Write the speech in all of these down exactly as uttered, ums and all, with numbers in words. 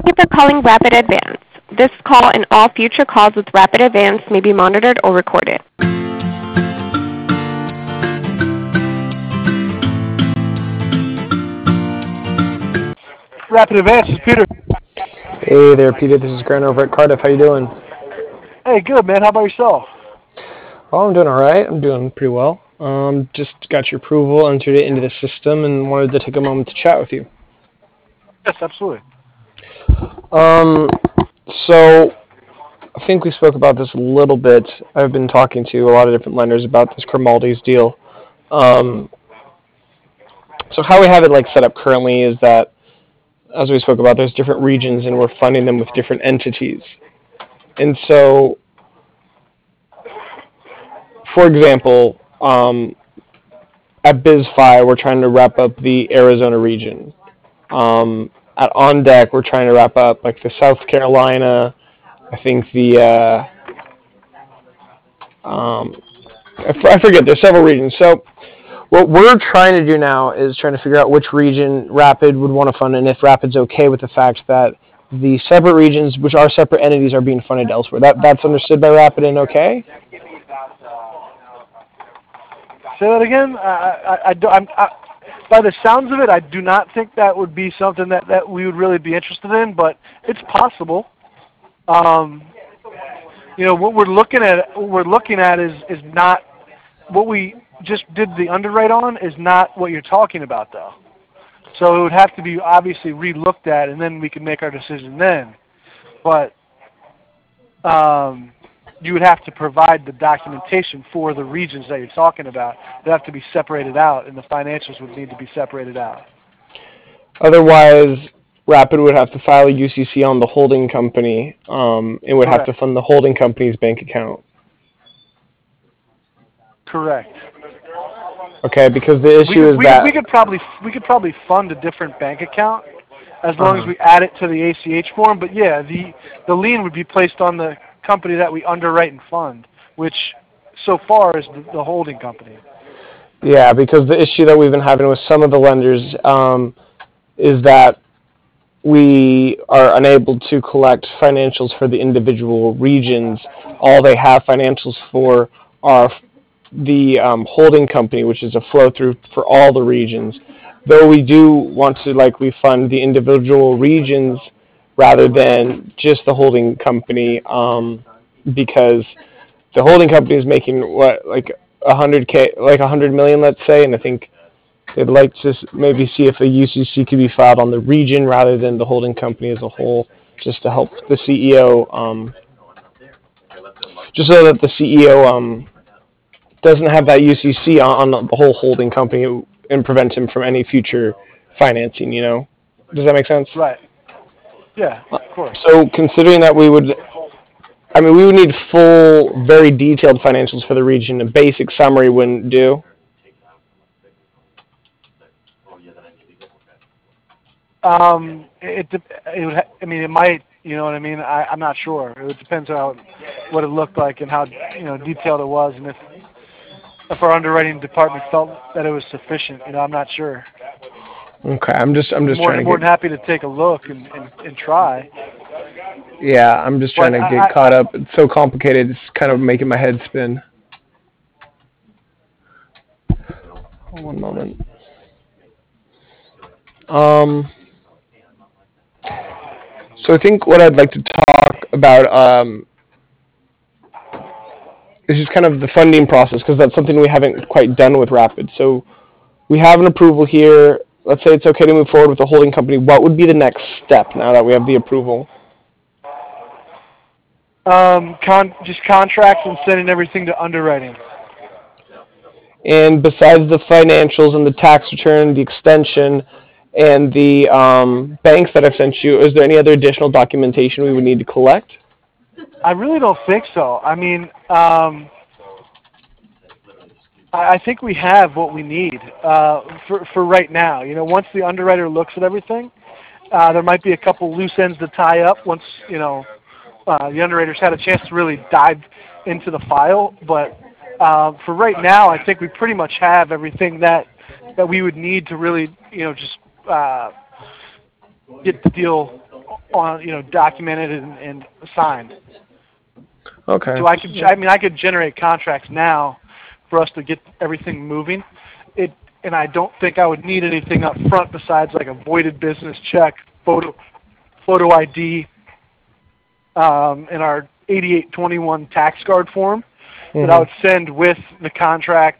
Thank you for calling Rapid Advance. This call and all future calls with Rapid Advance may be monitored or recorded. Rapid Advance is Peter. Hey there, Peter. This is Grant over at Cardiff. How you doing? Hey, good, man. How about yourself? Oh, I'm doing all right. I'm doing pretty well. Um, just got your approval, entered it into the system, and wanted to take a moment to chat with you. Yes, absolutely. Um, so I think we spoke about this a little bit. I've been talking to a lot of different lenders about this Grimaldi's deal. Um, so how we have it like set up currently is that, as we spoke about, there's different regions, and we're funding them with different entities. And so, for example, um, at BizFi, we're trying to wrap up the Arizona region. Um, at On Deck, we're trying to wrap up like the South Carolina. I think the uh, um, I, f- I forget. There's several regions. So what we're trying to do now is trying to figure out which region Rapid would want to fund, and if Rapid's okay with the fact that the separate regions, which are separate entities, are being funded elsewhere. That that's understood by Rapid and okay. Say that again. I, I, I, do- I'm, I, by the sounds of it, I do not think that would be something that, that we would really be interested in, but it's possible. Um, you know, what we're looking at, what we're looking at is is not what we just did the underwrite on is not what you're talking about, though. So it would have to be obviously re-looked at, and then we can make our decision then. But um, you would have to provide the documentation for the regions that you're talking about. They have to be separated out, and the financials would need to be separated out. Otherwise, Rapid would have to file a U C C on the holding company. Um, it would Correct. have to fund the holding company's bank account. Correct. Okay, because the We issue could is we could, that we could probably we could probably fund a different bank account as long uh-huh. as we add it to the A C H form. But yeah, the the lien would be placed on the company that we underwrite and fund, which so far is the, the holding company. Yeah, because the issue that we've been having with some of the lenders um, is that we are unable to collect financials for the individual regions. All they have financials for are the um, holding company, which is a flow through for all the regions. Though we do want to likely fund the individual regions rather than just the holding company, um, because the holding company is making what like a hundred k, like a hundred million, let's say, and I think they'd like to maybe see if a U C C could be filed on the region rather than the holding company as a whole, just to help the C E O, um, just so that the C E O um, doesn't have that U C C on, on the whole holding company and prevent him from any future financing. You know, does that make sense? Right. Yeah, of course. So considering that we would, I mean, we would need full, very detailed financials for the region. A basic summary wouldn't do. Um, it, it, it would, I mean, it might, you know what I mean? I, I'm not sure. It depends on how, what it looked like and how, you know, detailed it was, and if, if our underwriting department felt that it was sufficient. You know, I'm not sure. Okay, I'm just, I'm just More, trying to more get. than happy to take a look and, and, and try. Yeah, I'm just trying But to I, get I, caught up. It's so complicated. It's kind of making my head spin. One moment. Um. So I think what I'd like to talk about um, is just kind of the funding process, because that's something we haven't quite done with Rapid. So we have an approval here. Let's say it's okay to move forward with the holding company. What would be the next step now that we have the approval? Um, con- just contracts and sending everything to underwriting. And besides the financials and the tax return, the extension, and the um, banks that I've sent you, is there any other additional documentation we would need to collect? I really don't think so. I mean, um, I I think we have what we need uh, for for right now. You know, once the underwriter looks at everything, uh, there might be a couple loose ends to tie up once you know uh, the underwriters had a chance to really dive into the file. But uh, for right now, I think we pretty much have everything that that we would need to really you know just uh, get the deal on, you know, documented and, and signed. Okay. So I could, I mean, I could generate contracts now for us to get everything moving. It, and I don't think I would need anything up front besides like a voided business check, photo, photo I D, um, and our eighty-eight twenty-one tax card form mm-hmm. that I would send with the contract.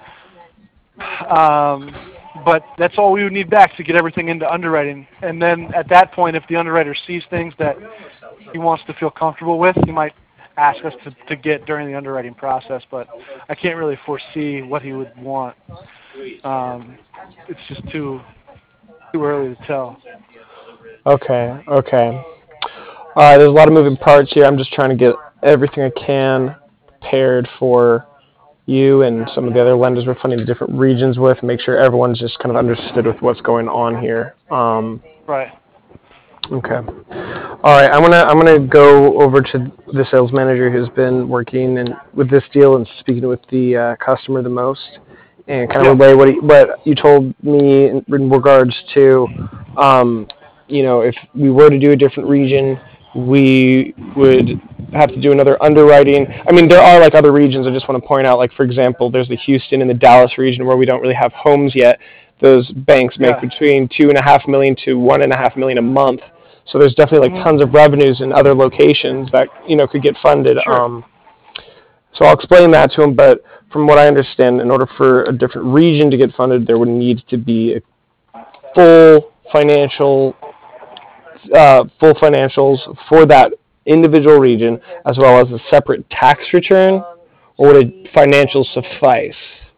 Um, but that's all we would need back to get everything into underwriting. And then at that point, if the underwriter sees things that he wants to feel comfortable with, he might ask us to, to get during the underwriting process. But I can't really foresee what he would want. Um, it's just too too early to tell. Okay, okay. All right, there's a lot of moving parts here. I'm just trying to get everything I can prepared for you and some of the other lenders we're funding the different regions with, make sure everyone's just kind of understood with what's going on here. Um, right. Okay. All right, I'm gonna I'm gonna go over to the sales manager who's been working and with this deal and speaking with the uh, customer the most, and kind of yeah. relay what he, what you told me in, in regards to, um, you know, if we were to do a different region, we would have to do another underwriting. I mean, there are like other regions. I just want to point out, like for example, there's the Houston and the Dallas region where we don't really have homes yet. Those banks make yeah. between two and a half million to one and a half million a month. So there's definitely like mm-hmm. tons of revenues in other locations that, you know, could get funded. Sure. Um, so I'll explain that to him. But from what I understand, in order for a different region to get funded, there would need to be a full financial, uh, full financials for that individual region, as well as a separate tax return, or would a financial suffice?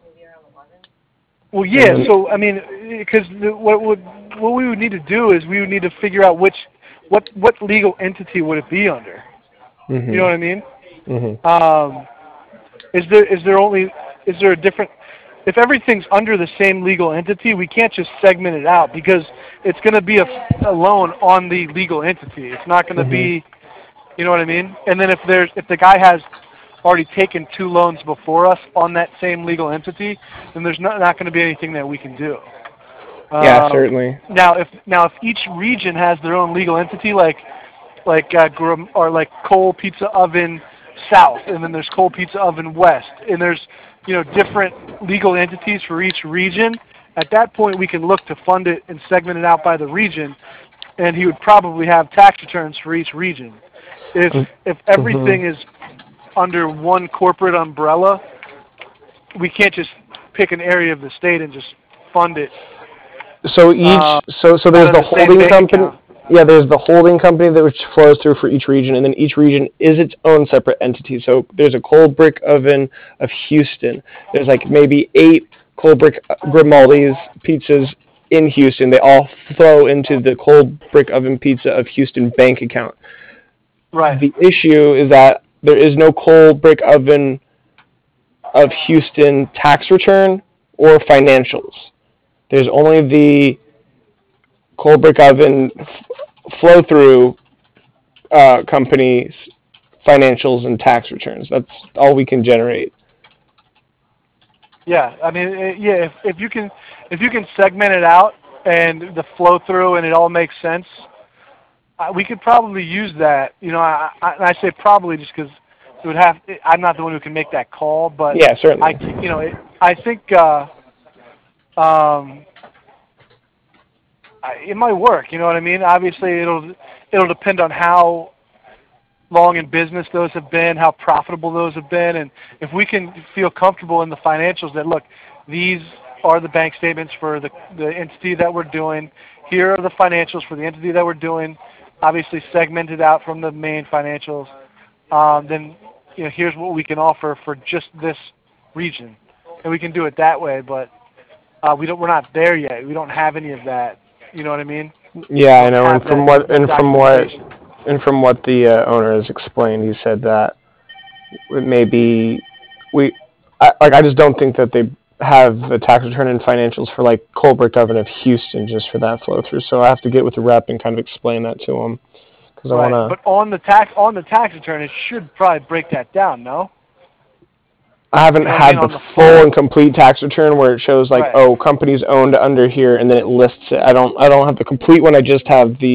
Well, yeah. So I mean, because what would what we would need to do is we would need to figure out which what what legal entity would it be under. Mm-hmm. You know what I mean? Mm-hmm. Um, is there is there only is there a different? If everything's under the same legal entity, we can't just segment it out because it's going to be a, a loan on the legal entity. It's not going to mm-hmm. be, you know what I mean? And then if there's if the guy has already taken two loans before us on that same legal entity, then there's not, not going to be anything that we can do. Yeah, um, certainly. Now, if now if each region has their own legal entity, like like uh, or like Cole Pizza Oven South, and then there's Cole Pizza Oven West, and there's you know different legal entities for each region. At that point, we can look to fund it and segment it out by the region, and he would probably have tax returns for each region. If if everything mm-hmm. is under one corporate umbrella, we can't just pick an area of the state and just fund it. So each, uh, so so there's the, the holding company. Account. Yeah, there's the holding company that which flows through for each region, and then each region is its own separate entity. So there's a Cold Brick Oven of Houston. There's like maybe eight Cold Brick Grimaldi's pizzas in Houston. They all flow into the Cold Brick Oven Pizza of Houston bank account. Right. The issue is that there is no Cold Brick Oven of Houston tax return or financials. There's only the Cold Brick Oven f- flow-through uh, company's financials and tax returns. That's all we can generate. Yeah, I mean, it, yeah. If, if you can, if you can segment it out and the flow-through and it all makes sense, uh, we could probably use that. You know, I, I, I say probably just because it would have. I'm not the one who can make that call, but yeah, certainly. I, you know, it, I think. Uh, Um, it might work, you know what I mean? Obviously, it'll it'll depend on how long in business those have been, how profitable those have been, and if we can feel comfortable in the financials that, look, these are the bank statements for the, the entity that we're doing, here are the financials for the entity that we're doing, obviously segmented out from the main financials, um, then you know here's what we can offer for just this region, and we can do it that way, but Uh, we don't. We're not there yet. We don't have any of that. You know what I mean? Yeah, I know. And from what and from what and from what the uh, owner has explained, he said that maybe we, I, like, I just don't think that they have the tax return and financials for like Cold Brick Oven of Houston just for that flow through. So I have to get with the rep and kind of explain that to him because I right. want to. But on the tax on the tax return, it should probably break that down. No. I haven't you know had I mean, the, the full and complete tax return where it shows like, right. oh, companies owned under here, and then it lists it. I don't, I don't have the complete one. I just have the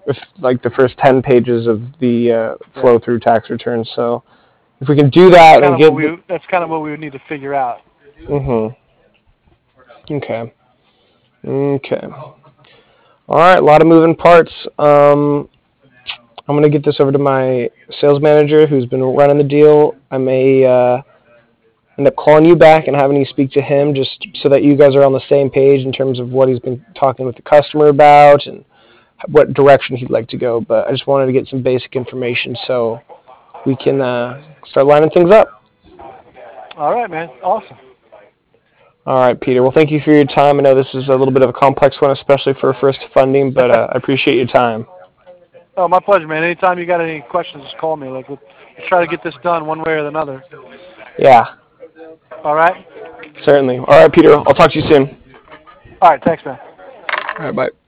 if, like the first ten pages of the uh, flow through tax return. So if we can do that that's and kind get of what we, that's kind of what we would need to figure out. Mhm. Okay. Okay. All right. A lot of moving parts. Um, I'm gonna get this over to my sales manager, who's been running the deal. I may uh, end up calling you back and having you speak to him, just so that you guys are on the same page in terms of what he's been talking with the customer about and what direction he'd like to go. But I just wanted to get some basic information so we can uh, start lining things up. All right, man. Awesome. All right, Peter. Well, thank you for your time. I know this is a little bit of a complex one, especially for first funding, but uh, I appreciate your time. Oh, my pleasure, man. Anytime you got any questions, just call me. Like, we'll, we'll try to get this done one way or another. Yeah. All right? Certainly. All right, Peter. I'll talk to you soon. All right. Thanks, man. All right, bye.